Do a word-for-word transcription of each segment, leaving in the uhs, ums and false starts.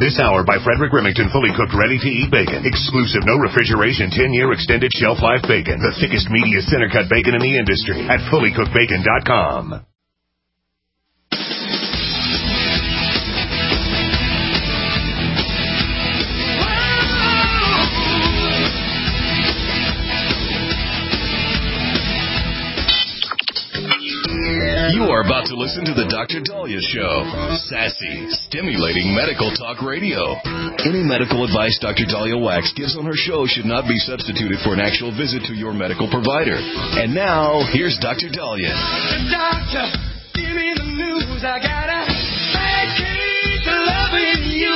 This hour by Frederick Remington, fully cooked, ready-to-eat bacon. Exclusive, no refrigeration, ten-year extended shelf life bacon. The thickest, meatiest center-cut bacon in the industry at fully cooked bacon dot com. You are about to listen to the Doctor Dahlia Show. Sassy, stimulating medical talk radio. Any medical advice Doctor Dahlia Wax gives on her show should not be substituted for an actual visit to your medical provider. And now, here's Doctor Dahlia. Doctor, give me the news. I got a bad case of loving you.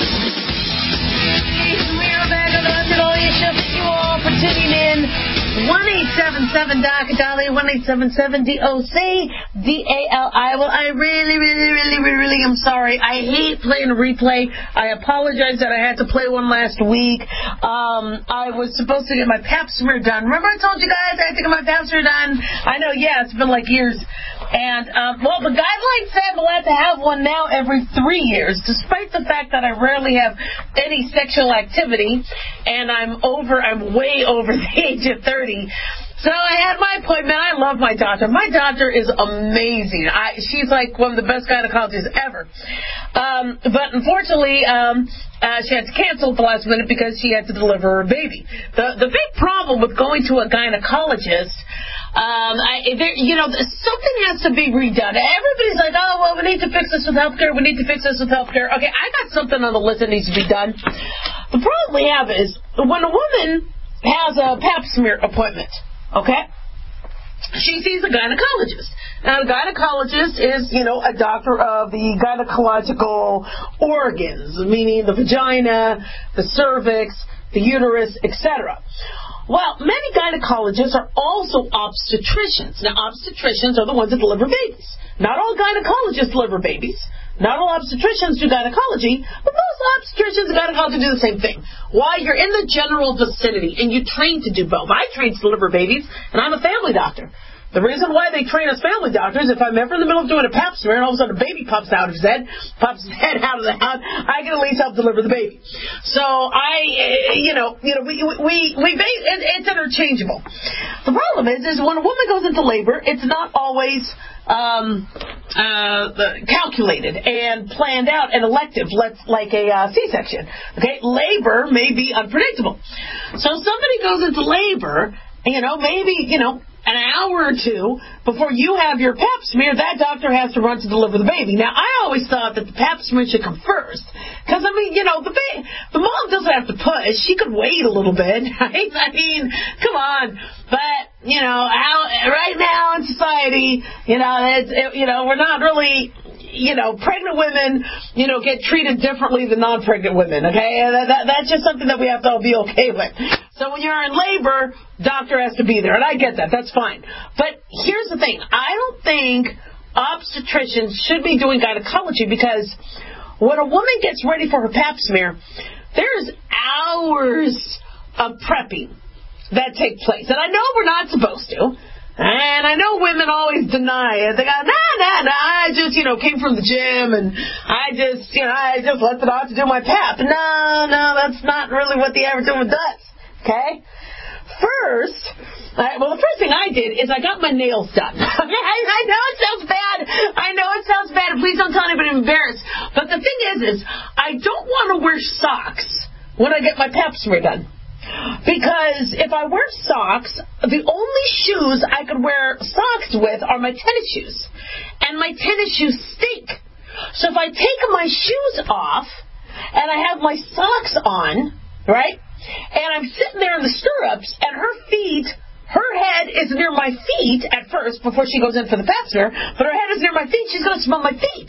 We are back on the Doctor Dahlia Show. Thank you all for tuning in. one eight seven seven Doctor Dahlia, one eight seven seven D O C D A L I. Well, I really, really, really, really, really am sorry. I hate playing a replay. I apologize that I had to play one last week. Um, I was supposed to get my pap smear done. Remember I told you guys I had to get my pap smear done? I know, yeah, it's been like years. And, um, well, the guidelines say I'm allowed to have one now every three years, despite the fact that I rarely have any sexual activity, and I'm over, I'm way over the age of thirty. So I had my appointment. I love my doctor. My doctor is amazing. I, she's like one of the best gynecologists ever. Um, but unfortunately, um, uh, she had to cancel at the last minute because she had to deliver a baby. The the big problem with going to a gynecologist, um, I, there, you know, something has to be redone. Everybody's like, oh, well, we need to fix this with healthcare. We need to fix this with healthcare. Okay, I got something on the list that needs to be done. The problem we have is when a woman has a pap smear appointment, okay, she sees a gynecologist. Now, a gynecologist is, you know, a doctor of the gynecological organs, meaning the vagina, the cervix, the uterus, et cetera. Well, many gynecologists are also obstetricians. Now, obstetricians are the ones that deliver babies. Not all gynecologists deliver babies. Not all obstetricians do gynecology, but most obstetricians and gynecologists do the same thing. Why? You're in the general vicinity, and you train to do both. I train to deliver babies, and I'm a family doctor. The reason why they train us family doctors, if I'm ever in the middle of doing a pap smear and all of a sudden a baby pops out of his head, pops his head out of the house, I can at least help deliver the baby. So I, you know, you know, we we we it's interchangeable. The problem is, is when a woman goes into labor, it's not always um, uh, calculated and planned out and elective, let's like a uh, C-section. Okay, labor may be unpredictable. So somebody goes into labor, you know, maybe you know. an hour or two before you have your pap smear, that doctor has to run to deliver the baby. Now, I always thought that the pap smear should come first. Because, I mean, you know, the ba- the mom doesn't have to push. She could wait a little bit, right? I mean, come on. But, you know, how, right now in society, you know, it's, it, you know, we're not really... You know, pregnant women, you know, get treated differently than non-pregnant women, okay? That, that, that's just something that we have to all be okay with. So when you're in labor, doctor has to be there, and I get that. That's fine. But here's the thing. I don't think obstetricians should be doing gynecology because when a woman gets ready for her pap smear, there's hours of prepping that take place. And I know we're not supposed to. And I know women always deny it. They go, nah, nah, nah, I just, you know, came from the gym and I just, you know, I just let the doctor do my pap. No, no, that's not really what the average woman does, okay? First, I, well, the first thing I did is I got my nails done. I, I know it sounds bad. I know it sounds bad. Please don't tell anybody I'm embarrassed. But the thing is, is I don't want to wear socks when I get my pap smear done. Because if I wear socks, the only shoes I could wear socks with are my tennis shoes. And my tennis shoes stink. So if I take my shoes off and I have my socks on, right, and I'm sitting there in the stirrups and her feet, her head is near my feet at first before she goes in for the pap smear, but her head is near my feet, she's going to smell my feet.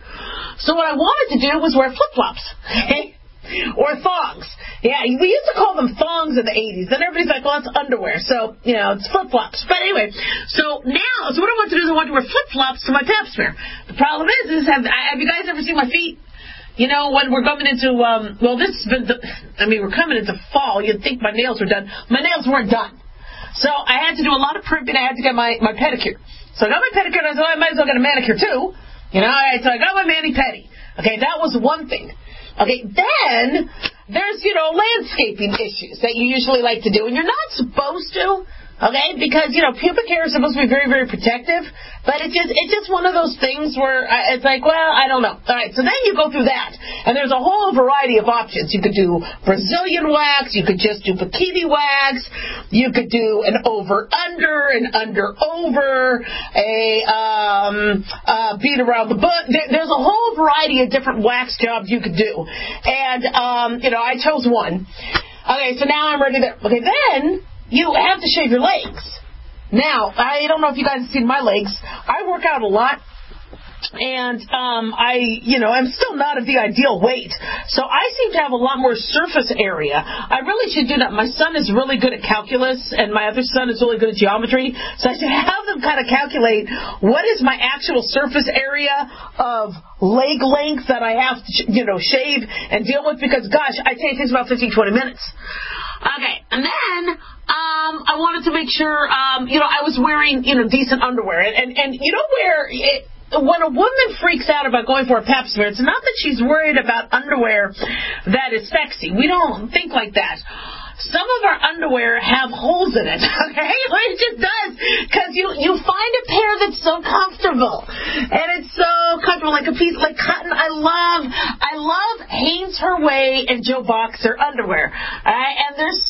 So what I wanted to do was wear flip-flops, okay? Or thongs. Yeah, we used to call them thongs in the eighties. Then everybody's like, well, it's underwear. So, you know, it's flip-flops. But anyway, so now, so what I want to do is I want to wear flip-flops to my pap smear. The problem is, is have, have you guys ever seen my feet? You know, when we're coming into, um, well, this has been, the, I mean, we're coming into fall. You'd think my nails were done. My nails weren't done. So I had to do a lot of primping. I had to get my, my pedicure. So I got my pedicure, and I said, well, I might as well get a manicure, too. You know, all right, so I got my mani-pedi. Okay, that was one thing. Okay, then there's, you know, landscaping issues that you usually like to do, and you're not supposed to. Okay, because, you know, pubic hair is supposed to be very, very protective, but it just, it's just one of those things where it's like, well, I don't know. All right, so then you go through that, and there's a whole variety of options. You could do Brazilian wax, you could just do bikini wax, you could do an over-under, an under-over, a um, uh, beat around the butt. There, there's a whole variety of different wax jobs you could do, and, um, you know, I chose one. Okay, so now I'm ready there. Okay, then you have to shave your legs. Now, I don't know if you guys have seen my legs. I work out a lot, and um, I, you know, I'm still not of the ideal weight. So I seem to have a lot more surface area. I really should do that. My son is really good at calculus, and my other son is really good at geometry. So I should have them kind of calculate what is my actual surface area of leg length that I have to, you know, shave and deal with, because, gosh, I tell you, it takes about fifteen, twenty minutes. Okay, and then um, I wanted to make sure, um, you know, I was wearing, you know, decent underwear. And, and, and you know where, it, when a woman freaks out about going for a pap smear, it's not that she's worried about underwear that is sexy. We don't think like that. Some of our underwear have holes in it, okay? It just does, because you you find a pair that's so comfortable, and it's so comfortable, like a piece, like cotton. I love, I love Hanes Her Way and Joe Boxer underwear, all right? And they're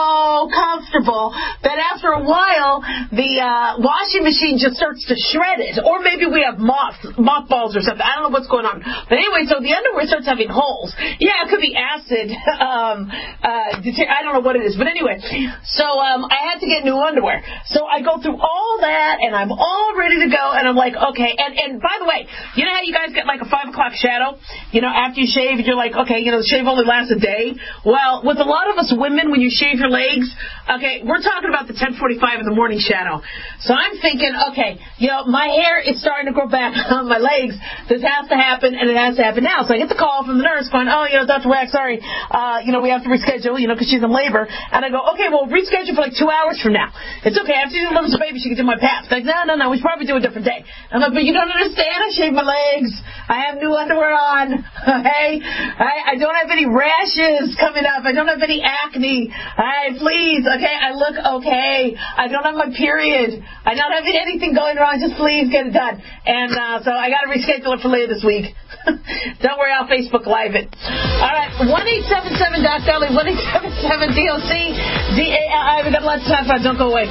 so comfortable that after a while, the uh, washing machine just starts to shred it, or maybe we have moth mothballs or something. I don't know what's going on, but anyway, so the underwear starts having holes. Yeah, it could be acid. Um, uh, I don't know what it is, but anyway, so um, I had to get new underwear. So I go through all that, and I'm all ready to go, and I'm like, okay. And, and by the way, you know how you guys get like a five o'clock shadow? You know, after you shave, you're like, okay, you know, the shave only lasts a day. Well, with a lot of us women, when you shave your legs, okay, we're talking about the ten forty-five in the morning shadow. So I'm thinking, okay, you know, my hair is starting to grow back on my legs. This has to happen, and it has to happen now. So I get the call from the nurse going, oh, you know, Doctor Wax, sorry, uh, you know, we have to reschedule, you know, because she's in labor. And I go, okay, well, reschedule for like two hours from now. It's okay. After she delivers the baby, she can do my paps. Like, no, no, no, we should probably do a different day. I'm like, but you don't understand. I shaved my legs. I have new underwear on. Okay? I, I don't have any rashes coming up. I don't have any acne. All right, please. Okay, I look okay. I don't have my period. I'm not having anything going wrong. Just please get it done. And uh, so I got to reschedule it for later this week. Don't worry, I'll Facebook Live it. All right, one eight seven seven Doc Dolly, one eight seven seven D O C D A L I. We got lots of time for it. Don't go away.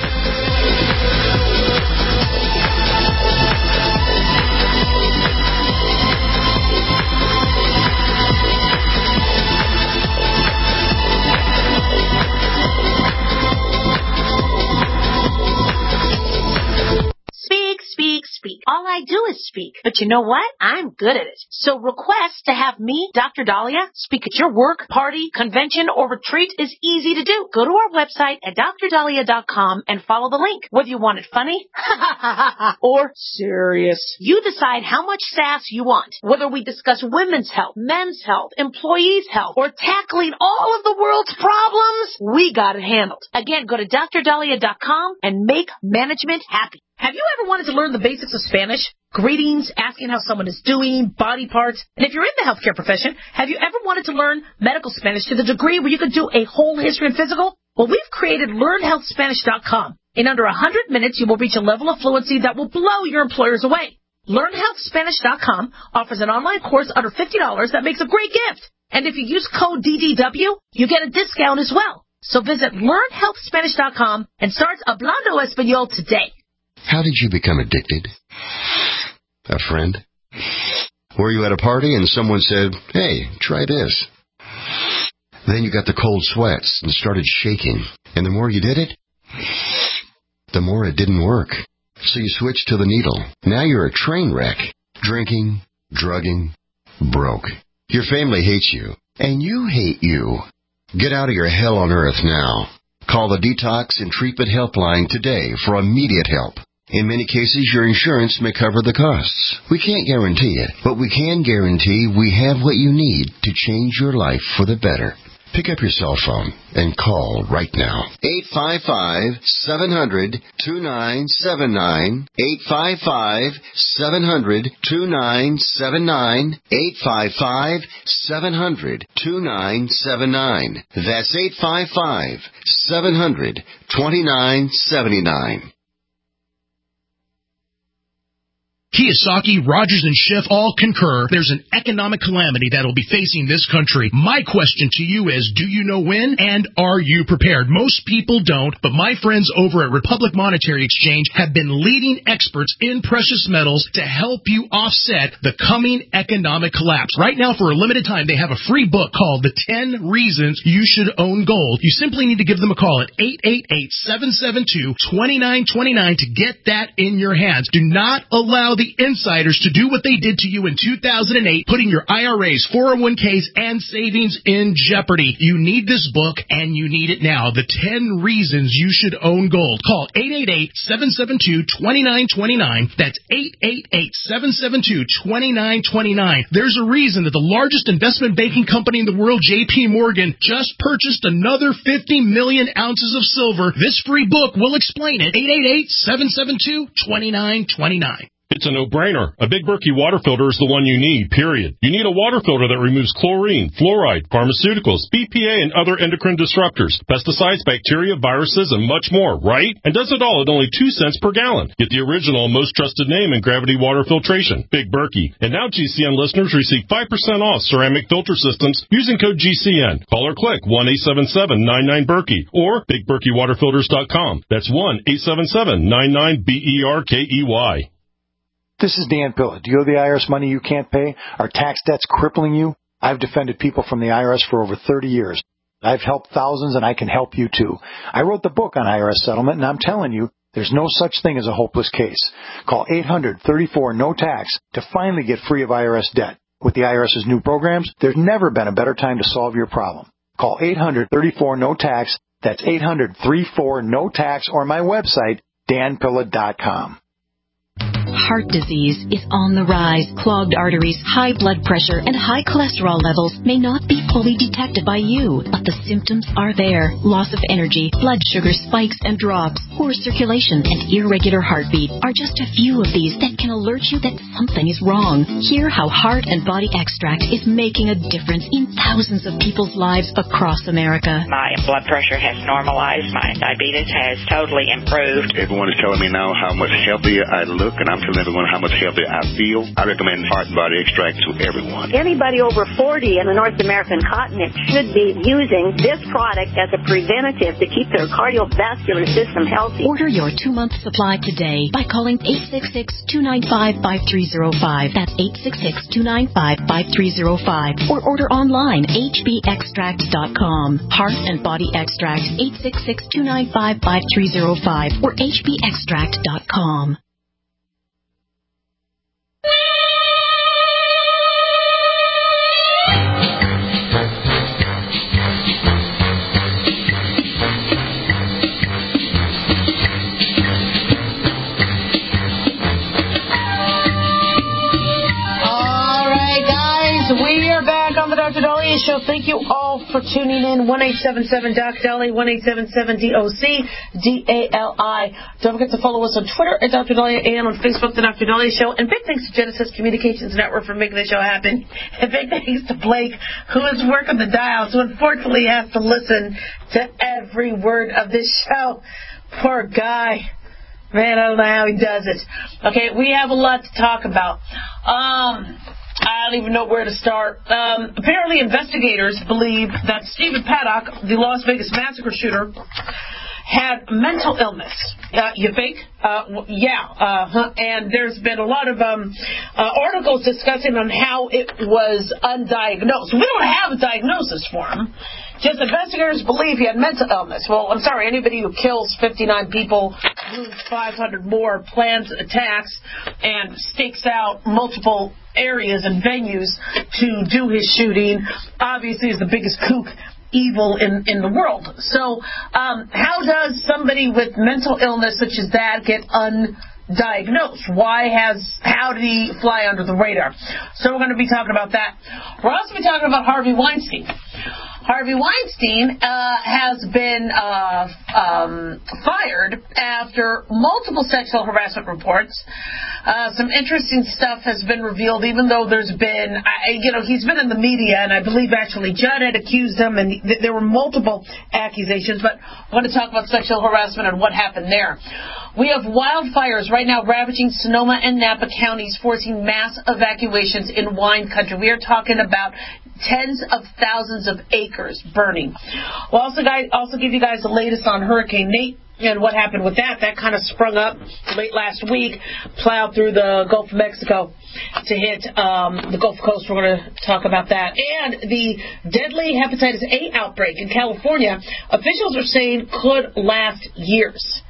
Speak, speak, speak. All I do is speak. But you know what? I'm good at it. So request to have me, Doctor Dahlia, speak at your work, party, convention, or retreat is easy to do. Go to our website at D R dahlia dot com and follow the link. Whether you want it funny or serious, you decide how much sass you want. Whether we discuss women's health, men's health, employees' health, or tackling all of the world's problems, we got it handled. Again, go to D R dahlia dot com and make management happy. Have you ever wanted to learn the basics of Spanish? Greetings, asking how someone is doing, body parts. And if you're in the healthcare profession, have you ever wanted to learn medical Spanish to the degree where you could do a whole history and physical? Well, we've created learn health spanish dot com. In under one hundred minutes, you will reach a level of fluency that will blow your employers away. learn health spanish dot com offers an online course under fifty dollars that makes a great gift. And if you use code D D W, you get a discount as well. So visit learn health spanish dot com and start Hablando Español today. How did you become addicted? A friend? Were you at a party and someone said, hey, try this? Then you got the cold sweats and started shaking. And the more you did it, the more it didn't work. So you switched to the needle. Now you're a train wreck. Drinking, drugging, broke. Your family hates you. And you hate you. Get out of your hell on earth now. Call the Detox and Treatment Helpline today for immediate help. In many cases, your insurance may cover the costs. We can't guarantee it, but we can guarantee we have what you need to change your life for the better. Pick up your cell phone and call right now. eight five five, seven hundred, two nine seven nine. eight five five, seven hundred, two nine seven nine. eight five five, seven hundred, two nine seven nine. That's eight five five, seven hundred, two nine seven nine. Kiyosaki, Rogers, and Schiff all concur there's an economic calamity that will be facing this country. My question to you is, do you know when, and are you prepared? Most people don't, but my friends over at Republic Monetary Exchange have been leading experts in precious metals to help you offset the coming economic collapse. Right now, for a limited time, they have a free book called The ten Reasons You Should Own Gold. You simply need to give them a call at eight eight eight, seven seven two, two nine two nine to get that in your hands. Do not allow the insiders to do what they did to you in two thousand eight, putting your I R As, four oh one k's, and savings in jeopardy. You need this book, and you need it now. The ten Reasons You Should Own Gold. Call eight eight eight, seven seven two, two nine two nine. That's eight eight eight, seven seven two, two nine two nine. There's a reason that the largest investment banking company in the world, J P Morgan, just purchased another fifty million ounces of silver. This free book will explain it. eight eight eight, seven seven two, two nine two nine. It's a no-brainer. A Big Berkey water filter is the one you need, period. You need a water filter that removes chlorine, fluoride, pharmaceuticals, B P A, and other endocrine disruptors, pesticides, bacteria, viruses, and much more, right? And does it all at only two cents per gallon. Get the original, most trusted name in gravity water filtration, Big Berkey. And now G C N listeners receive five percent off ceramic filter systems using code G C N. Call or click one eight seven seven, nine nine, Berkey or big berkey water filters dot com. That's one eight seven seven, nine nine, B E R K E Y. This is Dan Pilla. Do you owe the I R S money you can't pay? Are tax debts crippling you? I've defended people from the I R S for over thirty years. I've helped thousands, and I can help you too. I wrote the book on I R S settlement, and I'm telling you, there's no such thing as a hopeless case. Call eight hundred, thirty-four, no tax to finally get free of I R S debt. With the IRS's new programs, there's never been a better time to solve your problem. Call eight hundred, thirty-four, no tax. That's eight hundred, thirty-four, no tax, or my website, dan pilla dot com. Heart disease is on the rise. Clogged arteries, high blood pressure, and high cholesterol levels may not be fully detected by you, but the symptoms are there. Loss of energy, blood sugar spikes and drops, poor circulation, and irregular heartbeat are just a few of these that can alert you that something is wrong. Hear how Heart and Body Extract is making a difference in thousands of people's lives across America. My blood pressure has normalized. My diabetes has totally improved. Everyone is telling me now how much healthier I look, and I'm telling everyone how much healthier I feel. I recommend Heart and Body Extract to everyone. Anybody over forty in the North American continent should be using this product as a preventative to keep their cardiovascular system healthy. Order your two-month supply today by calling eight six six, two nine five, five three zero five. That's eight six six, two nine five, five three zero five. Or order online, h b extract dot com. Heart and Body Extract, eight six six, two nine five, five three zero five or h b extract dot com. We are back on the Doctor Dahlia Show. Thank you all for tuning in. one eight seven seven, D O C, Dahlia, one eight seven seven, D O C, D A L I. Don't forget to follow us on Twitter at Doctor Dahlia and on Facebook, The Doctor Dahlia Show. And big thanks to Genesis Communications Network for making the show happen. And big thanks to Blake, who is working the dials, who unfortunately has to listen to every word of this show. Poor guy. Man, I don't know how he does it. Okay, we have a lot to talk about. Um... I don't even know where to start. Um, apparently, investigators believe that Stephen Paddock, the Las Vegas massacre shooter, had mental illness. Uh, you think? Uh, yeah. Uh, and there's been a lot of um, uh, articles discussing on how it was undiagnosed. We don't have a diagnosis for him. Just investigators believe he had mental illness. Well, I'm sorry, anybody who kills fifty-nine people, moves five hundred more, plans attacks, and stakes out multiple areas and venues to do his shooting, obviously is the biggest kook evil in, in the world. So um, how does somebody with mental illness such as that get undiagnosed? Why has, how did he fly under the radar? So we're going to be talking about that. We're also going to be talking about Harvey Weinstein. Harvey Weinstein uh, has been uh, um, fired after multiple sexual harassment reports. Uh, some interesting stuff has been revealed, even though there's been, I, you know, he's been in the media, and I believe actually Judd had accused him, and th- there were multiple accusations, but I want to talk about sexual harassment and what happened there. We have wildfires right now ravaging Sonoma and Napa counties, forcing mass evacuations in wine country. We are talking about tens of thousands of acres burning. We'll also, guys, also give you guys the latest on Hurricane Nate and what happened with that. That kind of sprung up late last week, plowed through the Gulf of Mexico to hit um, the Gulf Coast. We're going to talk about that. And the deadly hepatitis A outbreak in California, officials are saying could last years.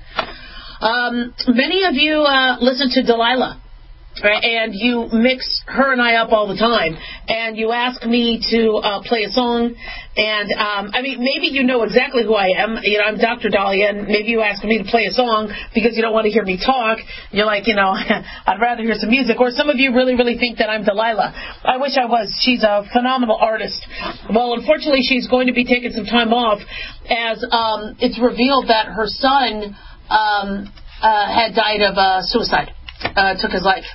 Um, many of you uh, listen to Delilah. Right, and you mix her and I up all the time, and you ask me to uh, play a song, and um, I mean, maybe you know exactly who I am. You know, I'm Doctor Dahlia, and maybe you ask me to play a song because you don't want to hear me talk. You're like, you know, I'd rather hear some music. Or some of you really, really think that I'm Delilah. I wish I was. She's a phenomenal artist. Well, unfortunately, she's going to be taking some time off as um, it's revealed that her son um, uh, had died of uh, suicide, uh, took his life.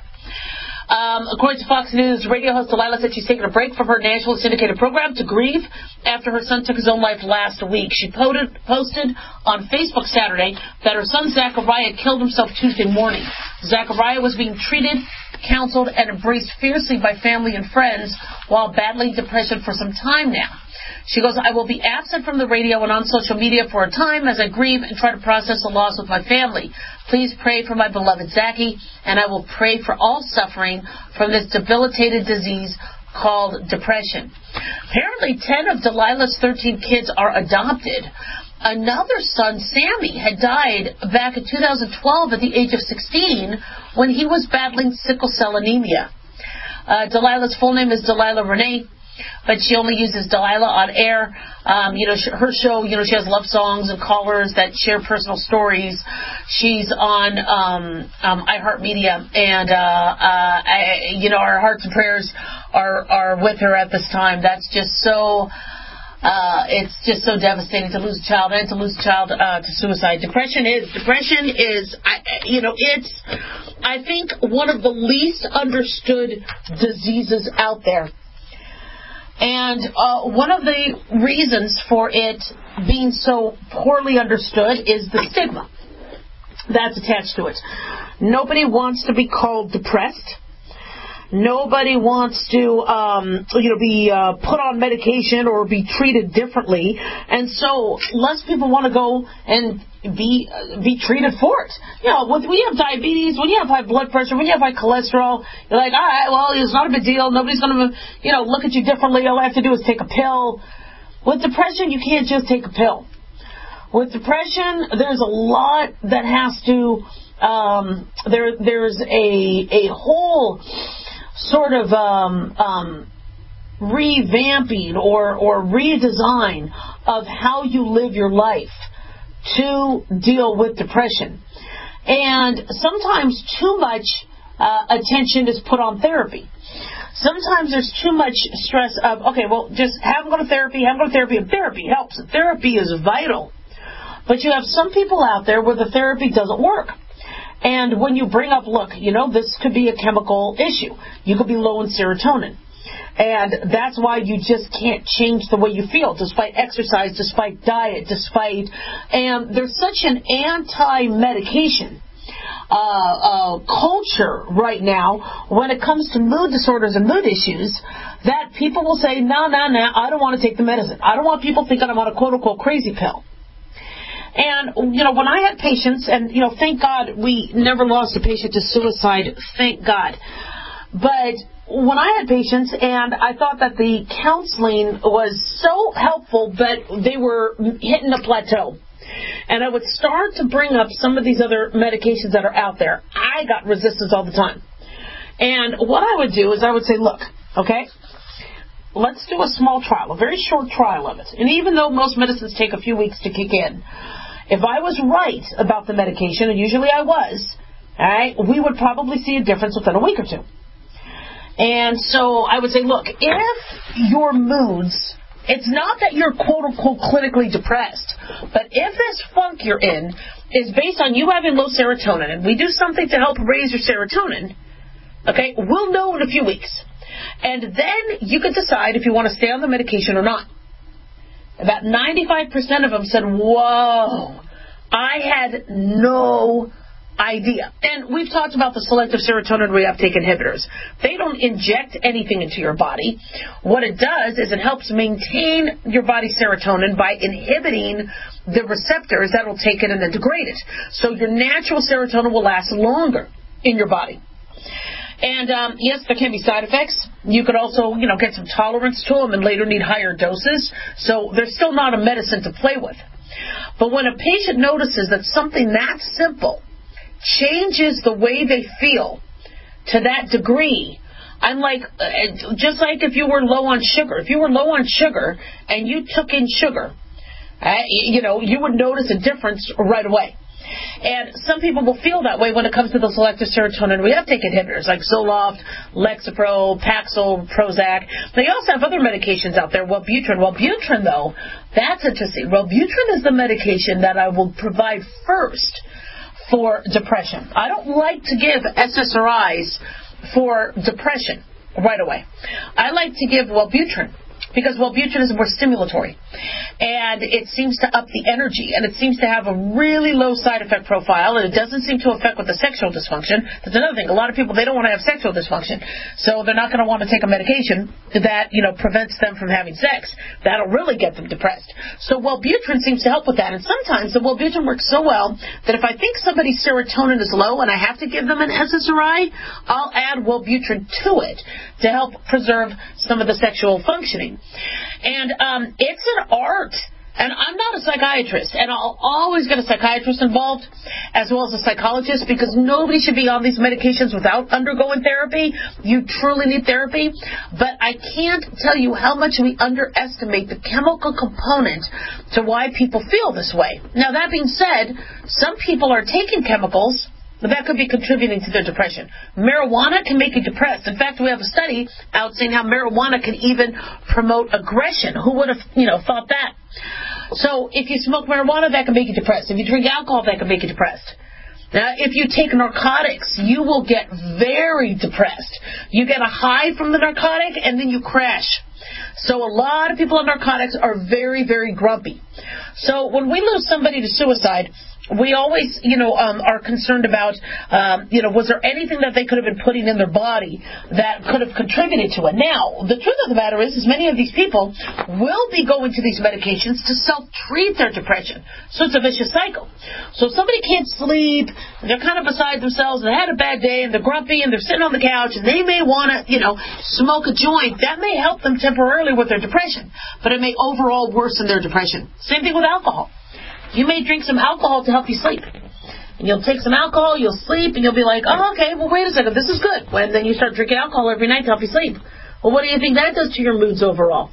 Um, according to Fox News, radio host Delilah said she's taking a break from her nationally syndicated program to grieve after her son took his own life last week. She posted, posted on Facebook Saturday that her son Zachariah killed himself Tuesday morning. Zachariah was being treated, counseled, and embraced fiercely by family and friends while battling depression for some time now. She goes, I will be absent from the radio and on social media for a time as I grieve and try to process the loss with my family. Please pray for my beloved Zachy, and I will pray for all suffering from this debilitated disease called depression. Apparently, ten of Delilah's thirteen kids are adopted. Another son, Sammy, had died back in two thousand twelve at the age of sixteen when he was battling sickle cell anemia. Uh, Delilah's full name is Delilah Renee, but she only uses Delilah on air. Um, you know, her show, you know, she has love songs and callers that share personal stories. She's on um, um, iHeartMedia, and, uh, uh, I, you know, our hearts and prayers are, are with her at this time. That's just so... Uh, it's just so devastating to lose a child and to lose a child uh, to suicide. Depression is, depression is, I, you know, it's, I think, one of the least understood diseases out there. And uh, one of the reasons for it being so poorly understood is the stigma that's attached to it. Nobody wants to be called depressed. Nobody wants to, um, you know, be uh, put on medication or be treated differently, and so less people want to go and be uh, be treated for it. You know, when you have diabetes, when you have high blood pressure, when you have high cholesterol, you're like, all right, well, it's not a big deal. Nobody's going to, you know, look at you differently. All I have to do is take a pill. With depression, you can't just take a pill. With depression, there's a lot that has to. Um, there, there's a a whole sort of um, um, revamping or, or redesign of how you live your life to deal with depression. And sometimes too much uh, attention is put on therapy. Sometimes there's too much stress of, okay, well, just have them go to therapy, have them go to therapy, and therapy helps. Therapy is vital. But you have some people out there where the therapy doesn't work. And when you bring up, look, you know, this could be a chemical issue. You could be low in serotonin. And that's why you just can't change the way you feel, despite exercise, despite diet, despite... And there's such an anti-medication uh, uh, culture right now when it comes to mood disorders and mood issues that people will say, no, no, no, I don't want to take the medicine. I don't want people thinking I'm on a quote-unquote crazy pill. And, you know, when I had patients, and, you know, thank God we never lost a patient to suicide, thank God. But when I had patients, and I thought that the counseling was so helpful, but they were hitting a plateau. And I would start to bring up some of these other medications that are out there. I got resistance all the time. And what I would do is I would say, look, okay, let's do a small trial, a very short trial of it. And even though most medicines take a few weeks to kick in, if I was right about the medication, and usually I was, all right, we would probably see a difference within a week or two. And so I would say, look, if your moods It's not that you're quote-unquote clinically depressed, but if this funk you're in is based on you having low serotonin, and we do something to help raise your serotonin, okay, we'll know in a few weeks. And then you can decide if you want to stay on the medication or not. About ninety-five percent of them said, whoa, I had no idea. And we've talked about the selective serotonin reuptake inhibitors. They don't inject anything into your body. What it does is it helps maintain your body's serotonin by inhibiting the receptors that will take it and then degrade it. So your natural serotonin will last longer in your body. And, um, yes, there can be side effects. You could also, you know, get some tolerance to them and later need higher doses. So they're still not a medicine to play with. But when a patient notices that something that simple changes the way they feel to that degree, I'm like, just like if you were low on sugar. If you were low on sugar and you took in sugar, uh, you know, you would notice a difference right away. And some people will feel that way when it comes to the selective serotonin reuptake inhibitors like Zoloft, Lexapro, Paxil, Prozac. They also have other medications out there, Wellbutrin. Wellbutrin, though, that's interesting. Wellbutrin is the medication that I will provide first for depression. I don't like to give S S R Is for depression right away. I like to give Wellbutrin because Wellbutrin is more stimulatory, and it seems to up the energy, and it seems to have a really low side effect profile, and it doesn't seem to affect with the sexual dysfunction. That's another thing. A lot of people, they don't want to have sexual dysfunction, so they're not going to want to take a medication that, you know, prevents them from having sex. That'll really get them depressed. So Wellbutrin seems to help with that, and sometimes the Wellbutrin works so well that if I think somebody's serotonin is low and I have to give them an S S R I, I'll add Wellbutrin to it to help preserve some of the sexual functioning. And um, it's an art. And I'm not a psychiatrist, and I'll always get a psychiatrist involved as well as a psychologist because nobody should be on these medications without undergoing therapy. You truly need therapy. But I can't tell you how much we underestimate the chemical component to why people feel this way. Now, that being said, some people are taking chemicals that could be contributing to their depression. Marijuana can make you depressed. In fact, we have a study out saying how marijuana can even promote aggression. Who would have, you know, thought that? So if you smoke marijuana, that can make you depressed. If you drink alcohol, that can make you depressed. Now, if you take narcotics, you will get very depressed. You get a high from the narcotic, and then you crash. So a lot of people on narcotics are very, very grumpy. So when we lose somebody to suicide, we always, you know, um, are concerned about, um, you know, was there anything that they could have been putting in their body that could have contributed to it? Now, the truth of the matter is, is many of these people will be going to these medications to self-treat their depression. So it's a vicious cycle. So if somebody can't sleep, they're kind of beside themselves, and they had a bad day, and they're grumpy, and they're sitting on the couch, and they may want to, you know, smoke a joint. That may help them temporarily with their depression, but it may overall worsen their depression. Same thing with alcohol. You may drink some alcohol to help you sleep. And you'll take some alcohol, you'll sleep, and you'll be like, oh, okay, well, wait a second, this is good. When then you start drinking alcohol every night to help you sleep. Well, what do you think that does to your moods overall?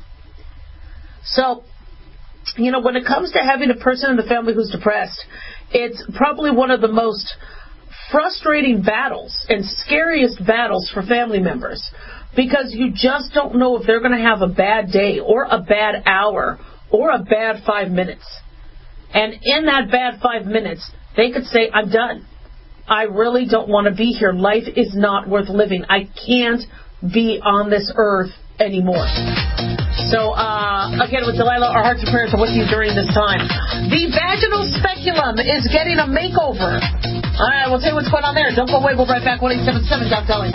So, you know, when it comes to having a person in the family who's depressed, it's probably one of the most frustrating battles and scariest battles for family members because you just don't know if they're going to have a bad day or a bad hour or a bad five minutes. And in that bad five minutes, they could say, I'm done. I really don't want to be here. Life is not worth living. I can't be on this earth anymore. So, uh, again, with Delilah, our hearts and prayers are with you during this time. The vaginal speculum is getting a makeover. All right, we'll tell you what's going on there. Don't go away. We'll be right back. one eight seven seven, Doc Dolly.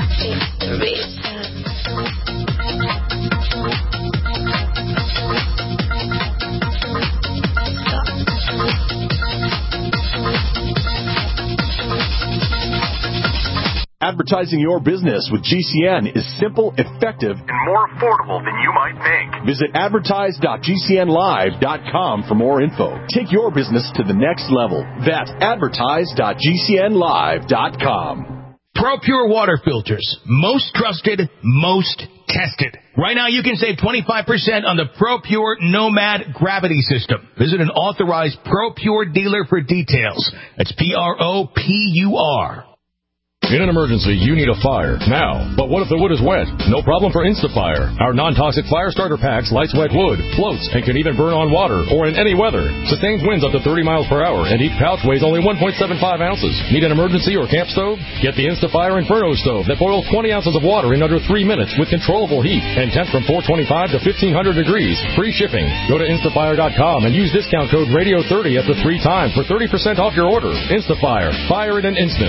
Advertising your business with G C N is simple, effective, and more affordable than you might think. Visit advertise dot G C N live dot com for more info. Take your business to the next level. That's advertise dot G C N live dot com. ProPure water filters. Most trusted, most tested. Right now you can save twenty-five percent on the ProPure Nomad Gravity System. Visit an authorized ProPure dealer for details. That's P R O P U R. In an emergency, you need a fire now. But what if the wood is wet? No problem for InstaFire. Our non-toxic fire starter packs lights wet wood, floats, and can even burn on water or in any weather. Sustains winds up to thirty miles per hour, and each pouch weighs only one point seven five ounces. Need an emergency or camp stove? Get the InstaFire Inferno stove that boils twenty ounces of water in under three minutes with controllable heat and temp from four twenty-five to fifteen hundred degrees. Free shipping. Go to instafire dot com and use discount code radio thirty after three times for thirty percent off your order. InstaFire. Fire in an instant.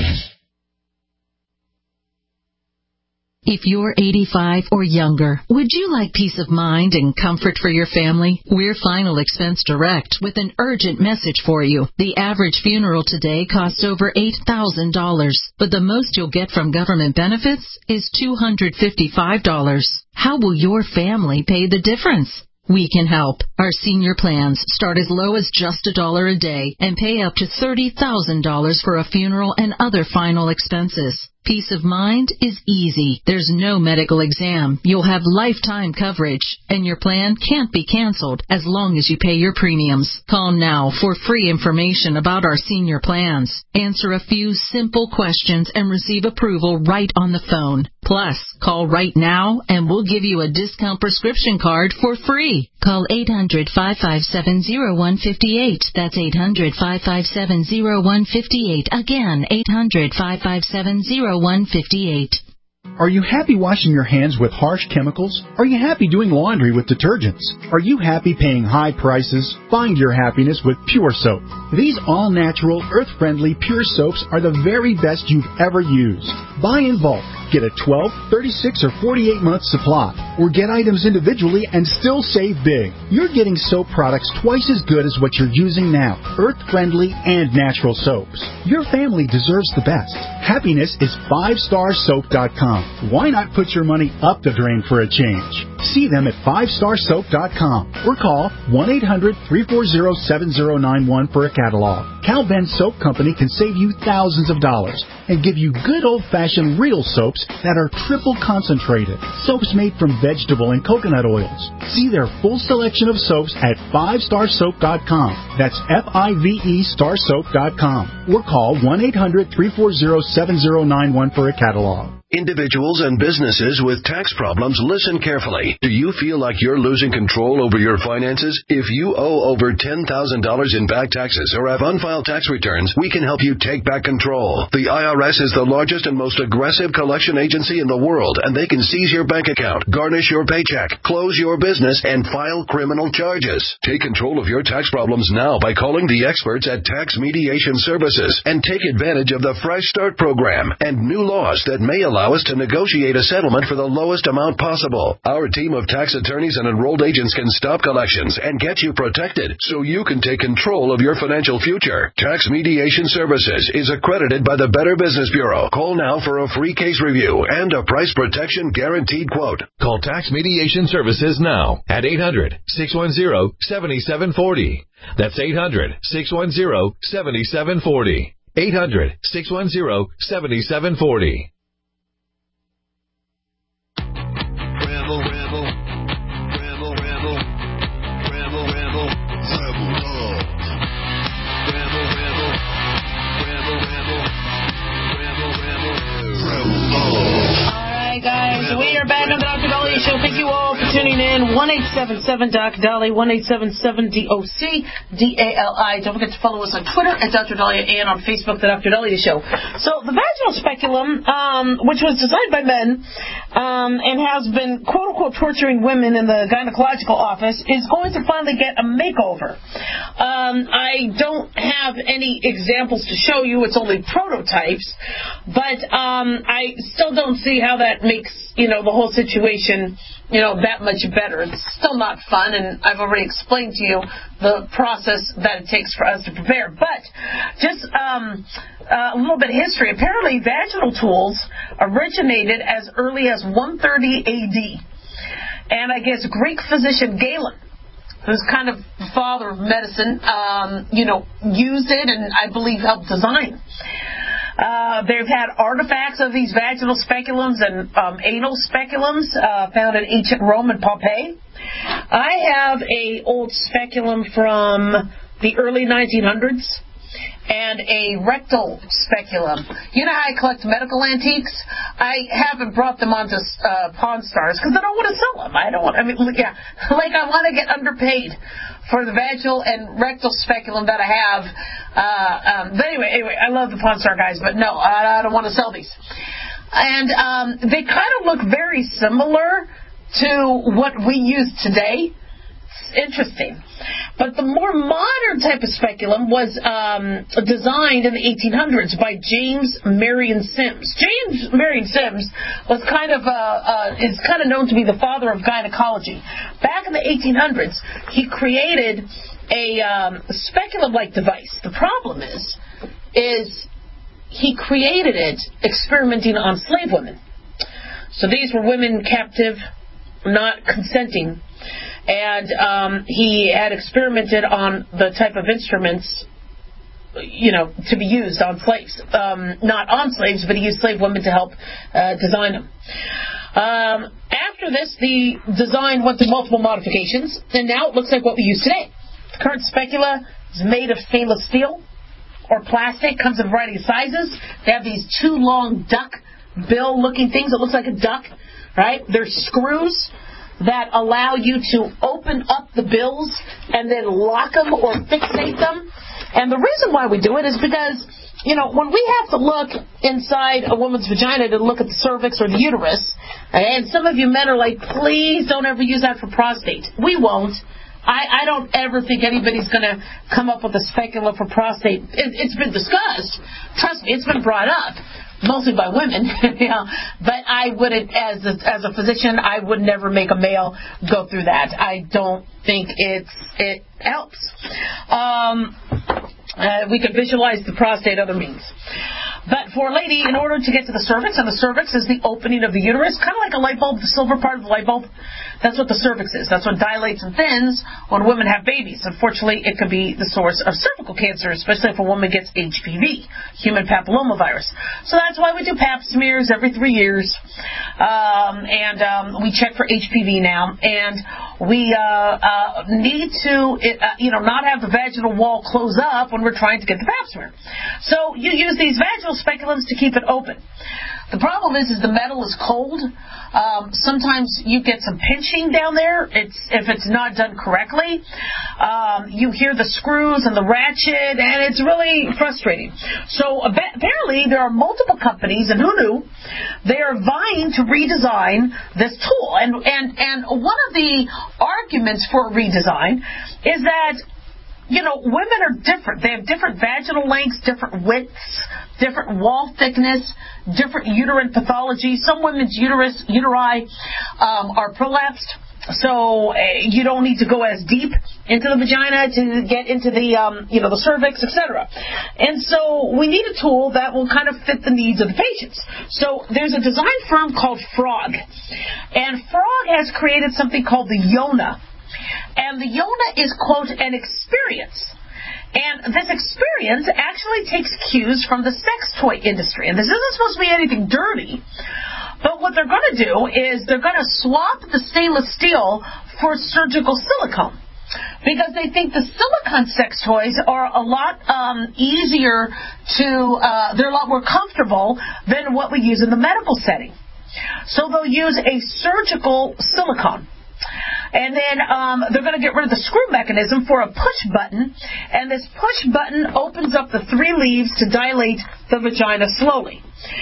If you're eighty-five or younger, would you like peace of mind and comfort for your family? We're Final Expense Direct with an urgent message for you. The average funeral today costs over eight thousand dollars, but the most you'll get from government benefits is two hundred fifty-five dollars. How will your family pay the difference? We can help. Our senior plans start as low as just a dollar a day and pay up to thirty thousand dollars for a funeral and other final expenses. Peace of mind is easy. There's no medical exam. You'll have lifetime coverage, and your plan can't be canceled as long as you pay your premiums. Call now for free information about our senior plans. Answer a few simple questions and receive approval right on the phone. Plus, call right now and we'll give you a discount prescription card for free. Call eight hundred, five five seven, zero one five eight. That's eight hundred, five five seven, zero one five eight. Again, eight hundred, five five seven, zero one five eight. Are you happy washing your hands with harsh chemicals? Are you happy doing laundry with detergents? Are you happy paying high prices? Find your happiness with Pure Soap. These all-natural, earth-friendly Pure Soaps are the very best you've ever used. Buy in bulk. Get a twelve, thirty-six, or forty-eight month supply. Or get items individually and still save big. You're getting soap products twice as good as what you're using now. Earth-friendly and natural soaps. Your family deserves the best. Happiness is five star soap dot com. Why not put your money up the drain for a change? See them at five star soap dot com or call one eight hundred, three four zero, seven zero nine one for a catalog. Cal Ben Soap Company can save you thousands of dollars and give you good old-fashioned real soaps that are triple concentrated. Soaps made from vegetable and coconut oils. See their full selection of soaps at five star soap dot com. That's F I V E star soap dot com. Or call one eight hundred, three four zero, seven zero nine one for a catalog. Individuals and businesses with tax problems, listen carefully. Do you feel like you're losing control over your finances? If you owe over ten thousand dollars in back taxes or have unfiled tax returns, we can help you take back control. The I R S is the largest and most aggressive collection agency in the world, and they can seize your bank account, garnish your paycheck, close your business, and file criminal charges. Take control of your tax problems now by calling the experts at Tax Mediation Services and take advantage of the Fresh Start program and new laws that may allow Allow us to negotiate a settlement for the lowest amount possible. Our team of tax attorneys and enrolled agents can stop collections and get you protected so you can take control of your financial future. Tax Mediation Services is accredited by the Better Business Bureau. Call now for a free case review and a price protection guaranteed quote. Call Tax Mediation Services now at eight hundred, six one zero, seven seven four zero. That's eight hundred, six one zero, seven seven four zero. eight hundred, six one zero, seven seven four zero. Rebel, rebel, rebel, rebel, rebel, rebel, rebel love. Rebel, rebel, rebel, rebel, rebel, rebel, rebel love. All right, guys, we are back on the Doctor Dolly Show. Thank you all for tuning in. one eight seven seven Doc Dolly, one eight seven seven D O C D A L I. Don't forget to follow us on Twitter at Doctor Dolly and on Facebook, the Doctor Dolly Show. So the vaginal speculum, um, which was designed by men um, and has been quote-unquote torturing women in the gynecological office, is going to finally get a makeover. Um, I don't have any examples to show you. It's only prototypes. But um, I still don't see how that makes, you know, the whole situation, you know, that much better. It's still not fun, and I've already explained to you the process that it takes for us to prepare. But just um, uh, a little bit of history. Apparently, vaginal tools originated as early as one thirty A D. And I guess Greek physician Galen, who's kind of the father of medicine, um, you know, used it and I believe helped design. Uh, they've had artifacts of these vaginal speculums and um, anal speculums uh, found in ancient Rome and Pompeii. I have a old speculum from the early nineteen hundreds, and a rectal speculum. You know how I collect medical antiques? I haven't brought them onto uh, Pawn Stars because I don't want to sell them. I don't want. I mean, yeah, like I want to get underpaid for the vaginal and rectal speculum that I have. Uh, um, but anyway, anyway, I love the Pawn Star guys, but no, I, I don't want to sell these. And um, they kind of look very similar to what we use today. It's interesting. But the more modern type of speculum was um, designed in the eighteen hundreds by James Marion Sims. James Marion Sims was kind of uh, uh, is kind of known to be the father of gynecology. Back in the eighteen hundreds, he created a um, speculum-like device. The problem is, is he created it experimenting on slave women. So these were women captive, not consenting. And um, he had experimented on the type of instruments, you know, to be used on slaves. Um, not on slaves, but he used slave women to help uh, design them. Um, after this, the design went through multiple modifications, and now it looks like what we use today. The current specula is made of stainless steel or plastic, comes in a variety of sizes. They have these two long duck bill-looking things. It looks like a duck, right? There's screws that allow you to open up the bills and then lock them or fixate them. And the reason why we do it is because, you know, when we have to look inside a woman's vagina to look at the cervix or the uterus, and some of you men are like, please don't ever use that for prostate. We won't. I, I don't ever think anybody's going to come up with a speculum for prostate. It, it's been discussed. Trust me, it's been brought up. Mostly by women, you know, but I wouldn't, as a, as a physician, I would never make a male go through that. I don't think it's it helps. Um, uh, we could visualize the prostate other means. But for a lady, in order to get to the cervix, and the cervix is the opening of the uterus, kind of like a light bulb, the silver part of the light bulb. That's what the cervix is. That's what dilates and thins when women have babies. Unfortunately, it could be the source of cervical cancer, especially if a woman gets H P V, human papillomavirus. So that's why we do pap smears every three years. Um, and um, we check for H P V now. And we uh, uh, need to, uh, you know, not have the vaginal wall close up when we're trying to get the pap smear. So you use these vaginal speculums to keep it open. The problem is, is the metal is cold. Um, sometimes you get some pinching down there. It's if it's not done correctly. Um, you hear the screws and the ratchet, and it's really frustrating. So apparently there are multiple companies, and who knew, they are vying to redesign this tool. And and and one of the arguments for a redesign is that, you know, women are different. They have different vaginal lengths, different widths, different wall thickness, different uterine pathology. Some women's uterus, uteri um, are prolapsed, so uh, you don't need to go as deep into the vagina to get into the, um, you know, the cervix, et cetera. And so we need a tool that will kind of fit the needs of the patients. So there's a design firm called Frog, and Frog has created something called the Yona. And the Yona is, quote, an experience. And this experience actually takes cues from the sex toy industry. And this isn't supposed to be anything dirty. But what they're going to do is they're going to swap the stainless steel for surgical silicone. Because they think the silicone sex toys are a lot um, easier to, uh, they're a lot more comfortable than what we use in the medical setting. So they'll use a surgical silicone. And then um, they're going to get rid of the screw mechanism for a push button, and this push button opens up the three leaves to dilate the vagina slowly.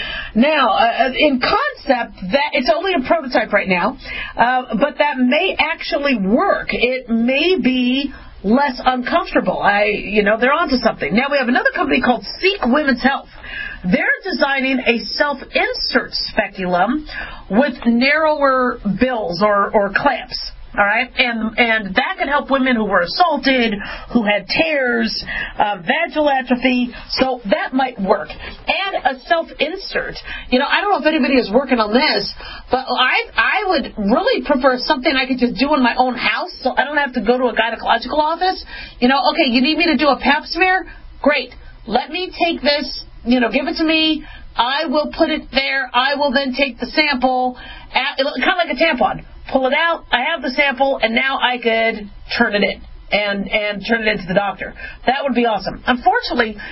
Now, uh, in concept, that it's only a prototype right now, uh, but that may actually work. It may be less uncomfortable. I, you know, they're onto something. Now we have another company called Seek Women's Health. They're designing a self-insert speculum with narrower bills or, or clamps. All right, and and that can help women who were assaulted, who had tears, uh, vaginal atrophy. So that might work. And a self-insert. You know, I don't know if anybody is working on this, but I I would really prefer something I could just do in my own house, so I don't have to go to a gynecological office. You know, okay, you need me to do a pap smear? Great. Let me take this. You know, give it to me. I will put it there. I will then take the sample, at, kind of like a tampon. Pull it out, I have the sample, and now I could turn it in and, and turn it into the doctor. That would be awesome. Unfortunately,